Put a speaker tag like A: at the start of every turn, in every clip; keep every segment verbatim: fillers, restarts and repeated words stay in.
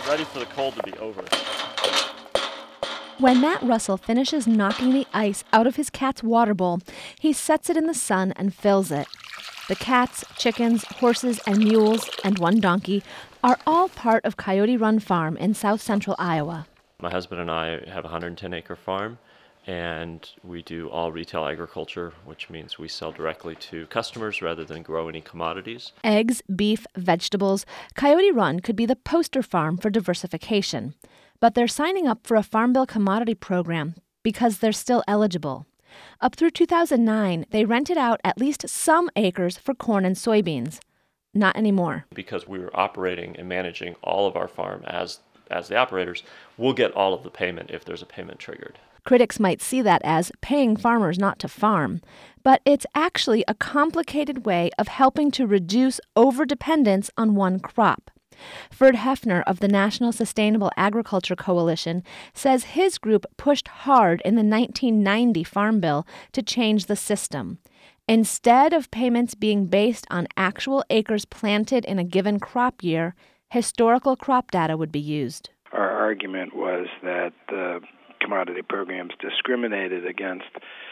A: ready for the cold to be over.
B: When Matt Russell finishes knocking the ice out of his cat's water bowl, he sets it in the sun and fills it. The cats, chickens, horses, and mules, and one donkey are all part of Coyote Run Farm in south-central Iowa.
A: My husband and I have a one hundred ten acre farm, and we do all retail agriculture, which means we sell directly to customers rather than grow any commodities.
B: Eggs, beef, vegetables. Coyote Run could be the poster farm for diversification. But they're signing up for a Farm Bill commodity program because they're still eligible. Up through two thousand nine, they rented out at least some acres for corn and soybeans. Not anymore.
A: Because we were operating and managing all of our farm as, as the operators, we'll get all of the payment if there's a payment triggered.
B: Critics might see that as paying farmers not to farm, but it's actually a complicated way of helping to reduce overdependence on one crop. Ferd Hefner of the National Sustainable Agriculture Coalition says his group pushed hard in the nineteen ninety Farm Bill to change the system. Instead of payments being based on actual acres planted in a given crop year, historical crop data would be used.
C: Our argument was that the commodity programs discriminated against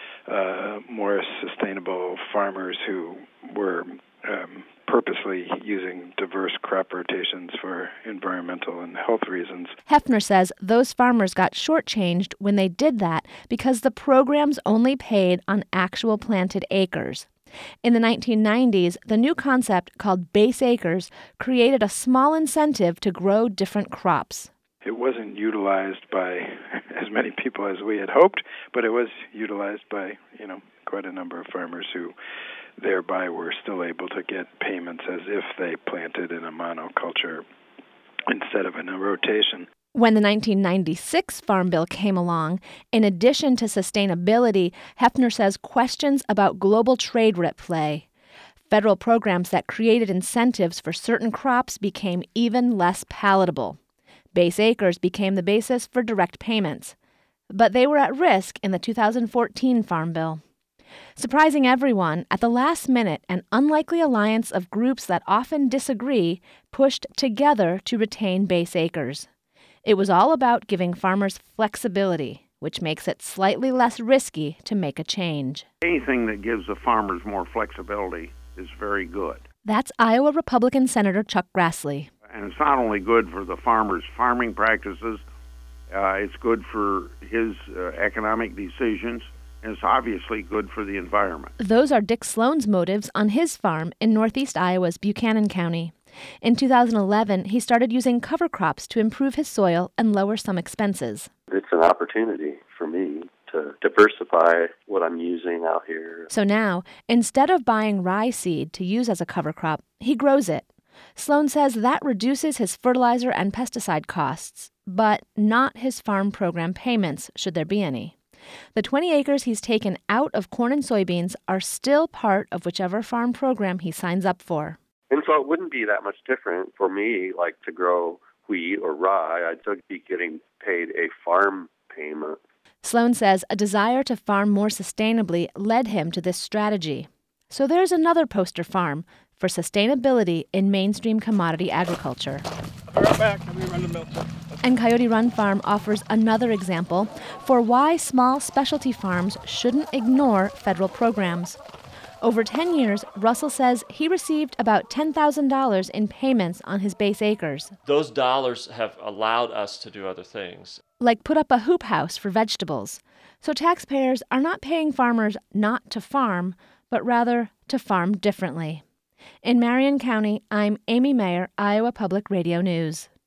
C: uh, more sustainable farmers who were um, purposely using diverse crop rotations for environmental and health reasons.
B: Hefner says those farmers got shortchanged when they did that because the programs only paid on actual planted acres. In the nineteen nineties, the new concept called base acres created a small incentive to grow different crops.
C: It wasn't utilized by as many people as we had hoped, but it was utilized by, you know, quite a number of farmers who thereby were still able to get payments as if they planted in a monoculture instead of in a rotation.
B: When the nineteen ninety-six Farm Bill came along, in addition to sustainability, Hefner says questions about global trade were at play. Federal programs that created incentives for certain crops became even less palatable. Base acres became the basis for direct payments. But they were at risk in the two thousand fourteen Farm Bill. Surprising everyone, at the last minute, an unlikely alliance of groups that often disagree pushed together to retain base acres. It was all about giving farmers flexibility, which makes it slightly less risky to make a change.
D: Anything that gives the farmers more flexibility is very good.
B: That's Iowa Republican Senator Chuck Grassley.
D: And it's not only good for the farmers' farming practices, uh, it's good for his uh, economic decisions, and it's obviously good for the environment.
B: Those are Dick Sloan's motives on his farm in northeast Iowa's Buchanan County. In two thousand eleven, he started using cover crops to improve his soil and lower some expenses.
E: It's an opportunity for me to diversify what I'm using out here.
B: So now, instead of buying rye seed to use as a cover crop, he grows it. Sloan says that reduces his fertilizer and pesticide costs, but not his farm program payments, should there be any. The twenty acres he's taken out of corn and soybeans are still part of whichever farm program he signs up for.
E: And so it wouldn't be that much different for me, like to grow wheat or rye. I'd still be getting paid a farm payment.
B: Sloan says a desire to farm more sustainably led him to this strategy. So there's another poster farm for sustainability in mainstream commodity agriculture.
F: I'll be right back. I'll be running the milk.
B: And Coyote Run Farm offers another example for why small specialty farms shouldn't ignore federal programs. Over ten years, Russell says he received about ten thousand dollars in payments on his base acres.
A: Those dollars have allowed us to do other things.
B: Like put up a hoop house for vegetables. So taxpayers are not paying farmers not to farm, but rather to farm differently. In Marion County, I'm Amy Mayer, Iowa Public Radio News.